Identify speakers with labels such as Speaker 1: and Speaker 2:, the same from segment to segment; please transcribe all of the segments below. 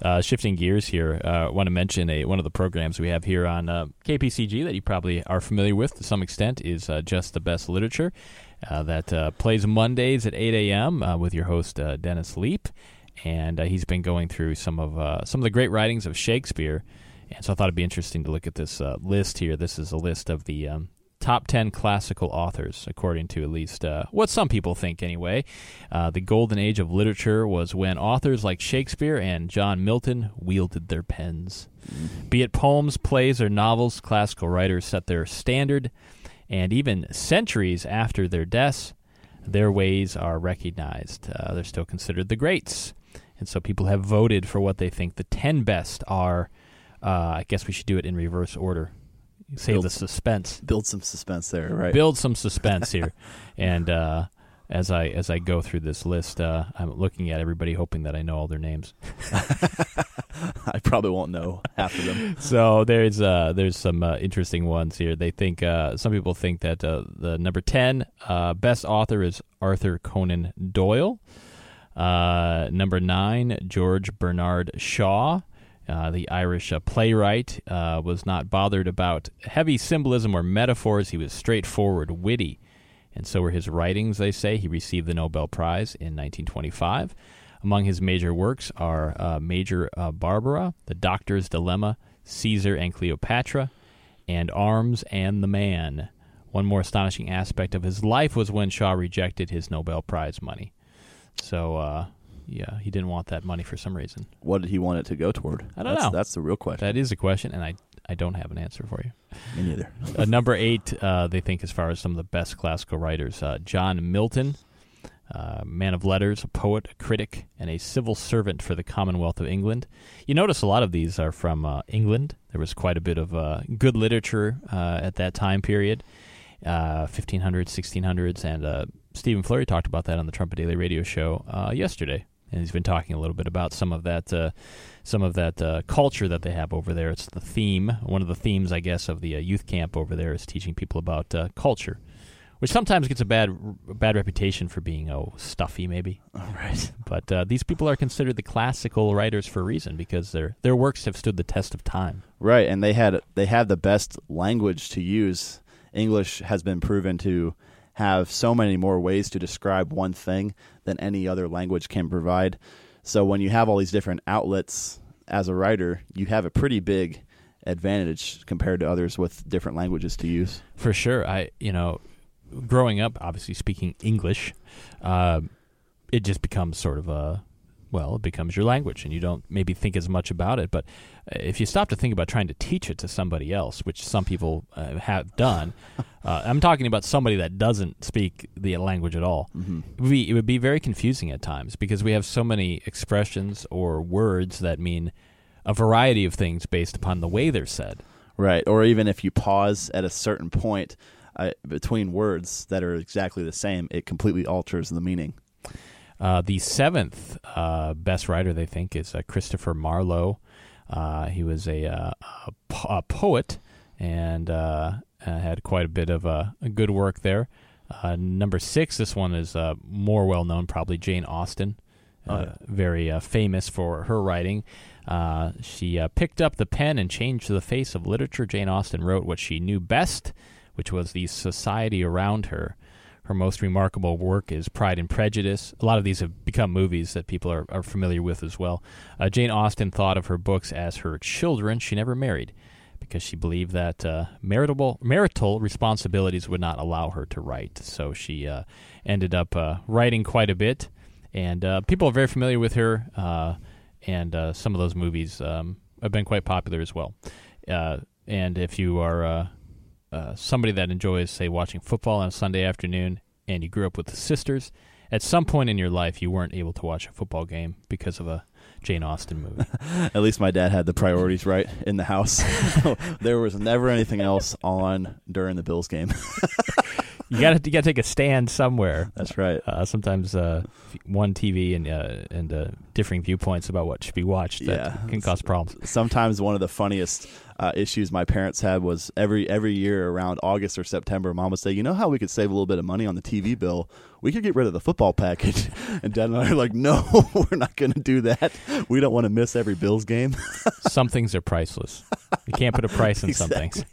Speaker 1: Shifting gears here, I want to mention one of the programs we have here on KPCG that you probably are familiar with to some extent is Just the Best Literature that plays Mondays at 8 a.m. With your host, Dennis Leap. And he's been going through some of the great writings of Shakespeare. And so I thought it'd be interesting to look at this list here. This is a list of the top 10 classical authors, according to at least what some people think anyway. The golden age of literature was when authors like Shakespeare and John Milton wielded their pens. Be it poems, plays, or novels, classical writers set their standard, and even centuries after their deaths, their ways are recognized. They're still considered the greats. And so people have voted for what they think the 10 best are. I guess we should do it in reverse order. Save the suspense.
Speaker 2: Build some suspense there, right?
Speaker 1: Build some suspense here. And as I go through this list, I'm looking at everybody hoping that I know all their names.
Speaker 2: I probably won't know half of them.
Speaker 1: So there's some interesting ones here. They think some people think that the number 10 best author is Arthur Conan Doyle. Number 9, George Bernard Shaw. The Irish playwright was not bothered about heavy symbolism or metaphors. He was straightforward, witty. And so were his writings, they say. He received the Nobel Prize in 1925. Among his major works are Major Barbara, The Doctor's Dilemma, Caesar and Cleopatra, and Arms and the Man. One more astonishing aspect of his life was when Shaw rejected his Nobel Prize money. So, yeah, he didn't want that money for some reason.
Speaker 2: What did he want it to go toward?
Speaker 1: I don't know.
Speaker 2: That's the real question.
Speaker 1: That is a question, and I don't have an answer for you.
Speaker 2: Me neither.
Speaker 1: Number 8, they think as far as some of the best classical writers, John Milton, man of letters, a poet, a critic, and a civil servant for the Commonwealth of England. You notice a lot of these are from England. There was quite a bit of good literature at that time period, 1500s, 1600s, and Stephen Flurry talked about that on the Trumpet Daily Radio show yesterday. And he's been talking a little bit about some of that culture that they have over there. It's the theme. One of the themes, I guess, of the youth camp over there is teaching people about culture, which sometimes gets a bad reputation for being stuffy, maybe.
Speaker 2: All right.
Speaker 1: But these people are considered the classical writers for a reason because their works have stood the test of time.
Speaker 2: Right, and they have the best language to use. English has been proven to have so many more ways to describe one thing than any other language can provide. So when you have all these different outlets as a writer, you have a pretty big advantage compared to others with different languages to use.
Speaker 1: For sure. Growing up, obviously speaking English, it just becomes sort of it becomes your language, and you don't maybe think as much about it. But if you stop to think about trying to teach it to somebody else, which some people have done, I'm talking about somebody that doesn't speak the language at all, it would be very confusing at times because we have so many expressions or words that mean a variety of things based upon the way they're said.
Speaker 2: Right, or even if you pause at a certain point between words that are exactly the same, it completely alters the meaning.
Speaker 1: The 7th best writer, they think, is Christopher Marlowe. He was a poet and had quite a bit of a good work there. Number 6, this one is more well-known, probably Jane Austen, very famous for her writing. She picked up the pen and changed the face of literature. Jane Austen wrote what she knew best, which was the society around her. Her most remarkable work is Pride and Prejudice. A lot of these have become movies that people are familiar with as well. Jane Austen thought of her books as her children. She never married because she believed that marital responsibilities would not allow her to write. So she ended up writing quite a bit, and people are very familiar with her, and some of those movies have been quite popular as well. And if you are somebody that enjoys, say, watching football on a Sunday afternoon, and you grew up with the sisters, at some point in your life you weren't able to watch a football game because of a Jane Austen movie.
Speaker 2: At least my dad had the priorities right in the house. There was never anything else on during the Bills game.
Speaker 1: You got to take a stand somewhere.
Speaker 2: That's right.
Speaker 1: Sometimes one TV and differing viewpoints about what should be watched that can cause problems.
Speaker 2: Sometimes one of the funniest issues my parents had was every year around August or September, Mom would say, "You know how we could save a little bit of money on the TV bill? We could get rid of the football package." And Dad and I are like, "No, we're not going to do that. We don't want to miss every Bills game."
Speaker 1: Some things are priceless. You can't put a price on some things.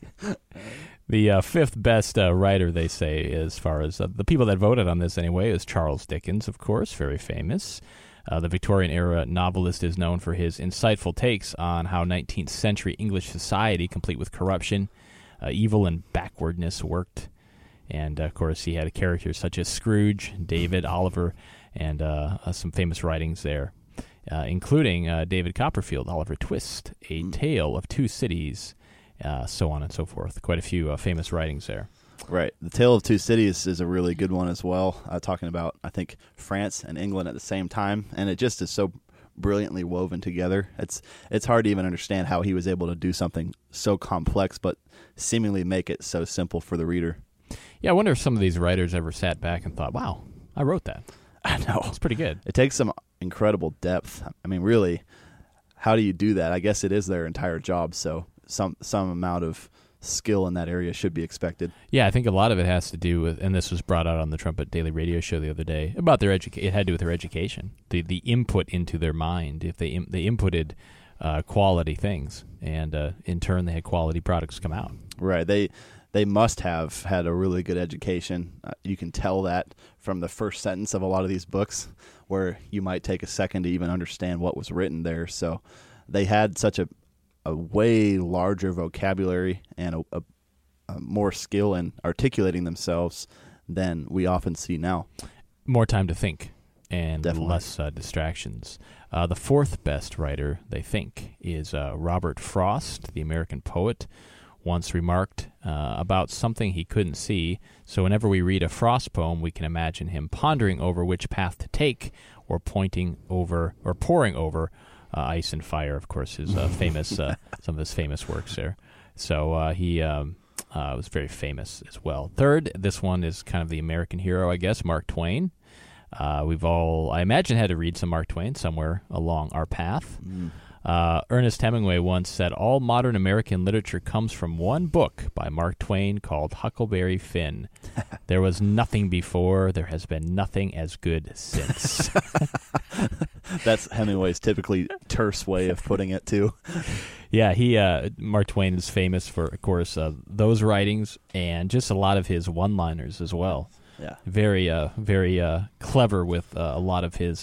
Speaker 1: The fifth best writer, they say, as far as the people that voted on this anyway, is Charles Dickens, of course, very famous. The Victorian-era novelist is known for his insightful takes on how 19th century English society, complete with corruption, evil, and backwardness, worked. And, of course, he had characters such as Scrooge, David, Oliver, and some famous writings there, including David Copperfield, Oliver Twist, A Tale of Two Cities, so on and so forth. Quite a few famous writings there.
Speaker 2: Right. The Tale of Two Cities is a really good one as well, talking about, I think, France and England at the same time, and it just is so brilliantly woven together. It's hard to even understand how he was able to do something so complex but seemingly make it so simple for the reader.
Speaker 1: Yeah, I wonder if some of these writers ever sat back and thought, wow, I wrote that.
Speaker 2: I know.
Speaker 1: It's pretty good.
Speaker 2: It takes some incredible depth. I mean, really, how do you do that? I guess it is their entire job, so some amount of skill in that area should be expected.
Speaker 1: Yeah, I think a lot of it has to do with, and this was brought out on the Trumpet Daily Radio Show the other day, about their it had to do with their education, the input into their mind. If they inputted quality things, and in turn they had quality products come out.
Speaker 2: Right. They must have had a really good education. You can tell that from the first sentence of a lot of these books, where you might take a second to even understand what was written there. So they had such a way larger vocabulary and a more skill in articulating themselves than we often see now.
Speaker 1: More time to think and
Speaker 2: Definitely.
Speaker 1: less distractions. The fourth best writer, they think, is Robert Frost, the American poet, once remarked about something he couldn't see. So whenever we read a Frost poem, we can imagine him pondering over which path to take, or pouring over ice and fire, of course, his famous some of his famous works there. So he was very famous as well. Third, this one is kind of the American hero, I guess, Mark Twain. We've all, I imagine, had to read some Mark Twain somewhere along our path. Ernest Hemingway once said, "All modern American literature comes from one book by Mark Twain called Huckleberry Finn. There was nothing before, there has been nothing as good since."
Speaker 2: That's Hemingway's typically terse way of putting it, too.
Speaker 1: Yeah, Mark Twain is famous for, of course, those writings and just a lot of his one-liners as well.
Speaker 2: Yeah.
Speaker 1: Very clever with a lot of his,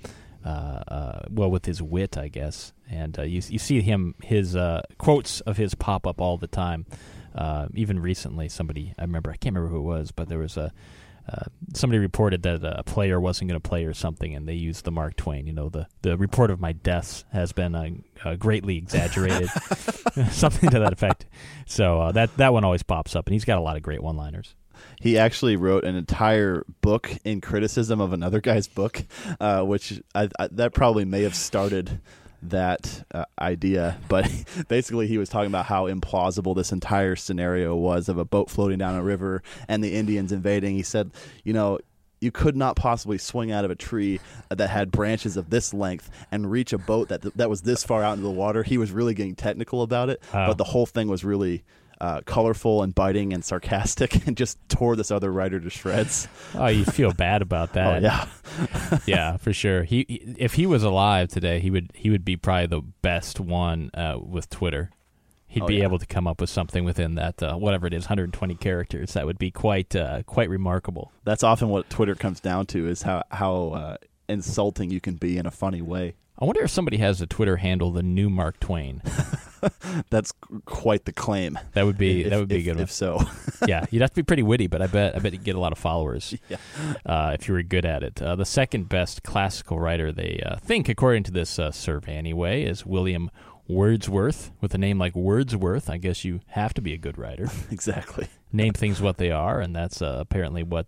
Speaker 1: with his wit, I guess. And you see his quotes of his pop up all the time. Even recently, I can't remember who it was, but there was somebody reported that a player wasn't going to play or something, and they used the Mark Twain. The report of my deaths has been greatly exaggerated, something to that effect. So that one always pops up, and he's got a lot of great one-liners.
Speaker 2: He actually wrote an entire book in criticism of another guy's book, which that probably may have started that idea. But basically he was talking about how implausible this entire scenario was of a boat floating down a river and the Indians invading. He said, you could not possibly swing out of a tree that had branches of this length and reach a boat that was this far out into the water. He was really getting technical about it, but the whole thing was really colorful and biting and sarcastic, and just tore this other writer to shreds.
Speaker 1: Oh, you feel bad about that.
Speaker 2: Oh, yeah.
Speaker 1: Yeah, for sure. If he was alive today, he would be probably the best one with Twitter. He'd be able to come up with something within that whatever it is, 120 characters. That would be quite remarkable.
Speaker 2: That's often what Twitter comes down to, is how insulting you can be in a funny way.
Speaker 1: I wonder if somebody has a Twitter handle, the new Mark Twain.
Speaker 2: That's quite the claim.
Speaker 1: That would be a good one.
Speaker 2: If so.
Speaker 1: Yeah, you'd have to be pretty witty, but I bet you'd get a lot of followers.
Speaker 2: Yeah.
Speaker 1: If you were good at it. The second best classical writer, they think, according to this survey anyway, is William Wordsworth. With a name like Wordsworth, I guess you have to be a good writer.
Speaker 2: Exactly.
Speaker 1: Name things what they are, and that's apparently what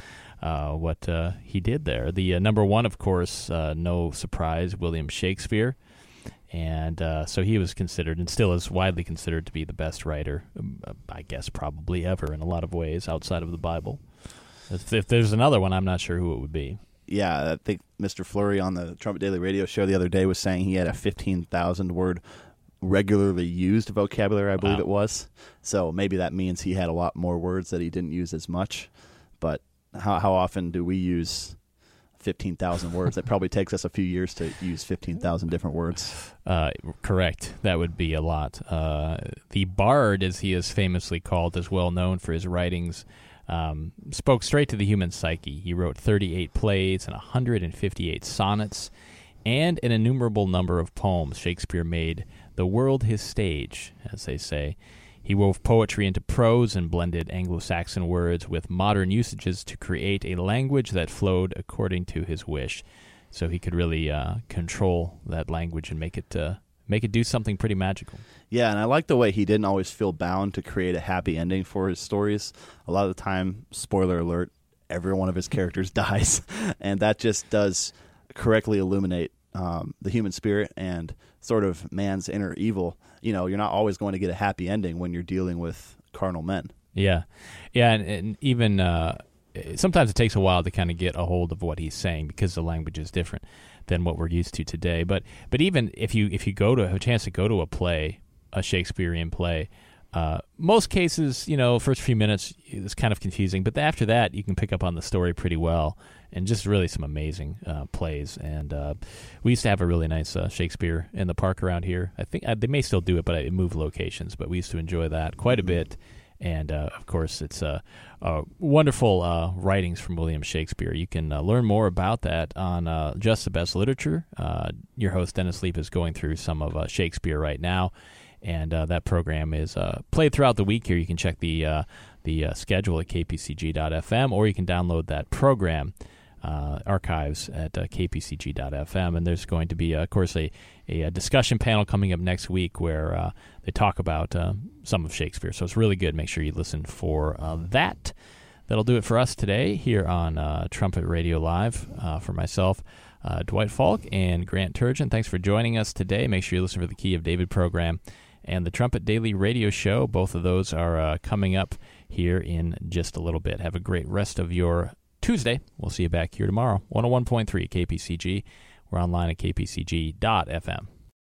Speaker 1: he did there. The number one, of course, no surprise, William Shakespeare. And so he was considered, and still is widely considered, to be the best writer, I guess, probably ever in a lot of ways outside of the Bible. If there's another one, I'm not sure who it would be.
Speaker 2: Yeah, I think Mr. Fleury on the Trumpet Daily Radio show the other day was saying he had a 15,000 word regularly used vocabulary, I believe it was. So maybe that means he had a lot more words that he didn't use as much. But how often do we use 15,000 words? That probably takes us a few years to use 15,000 different words.
Speaker 1: Correct. That would be a lot. The Bard, as he is famously called, is well known for his writings. Spoke straight to the human psyche. He wrote 38 plays and 158 sonnets and an innumerable number of poems. Shakespeare made the world his stage, as they say. He wove poetry into prose and blended Anglo-Saxon words with modern usages to create a language that flowed according to his wish. So he could really control that language and make it do something pretty magical.
Speaker 2: Yeah, and I like the way he didn't always feel bound to create a happy ending for his stories. A lot of the time, spoiler alert, every one of his characters dies, and that just does correctly illuminate the human spirit and sort of man's inner evil. You know, you're not always going to get a happy ending when you're dealing with carnal men.
Speaker 1: Yeah, and even sometimes it takes a while to kind of get a hold of what he's saying because the language is different than what we're used to today. But even if you have a chance to go to a play, a Shakespearean play, most cases, first few minutes it's kind of confusing, but after that you can pick up on the story pretty well, and just really some amazing plays. And we used to have a really nice Shakespeare in the park around here. I think they may still do it, but it moved locations. But we used to enjoy that quite a bit. And, of course, it's wonderful writings from William Shakespeare. You can learn more about that on Just the Best Literature. Your host, Dennis Leap, is going through some of Shakespeare right now, and that program is played throughout the week here. You can check the schedule at kpcg.fm, or you can download that program archives at kpcg.fm. And there's going to be, of course, a discussion panel coming up next week where they talk about some of Shakespeare. So it's really good. Make sure you listen for that. That'll do it for us today here on Trumpet Radio Live. For myself, Dwight Falk, and Grant Turgeon, thanks for joining us today. Make sure you listen for the Key of David program and the Trumpet Daily Radio Show. Both of those are coming up here in just a little bit. Have a great rest of your Tuesday. We'll see you back here tomorrow. 101.3 KPCG. We're online at kpcg.fm.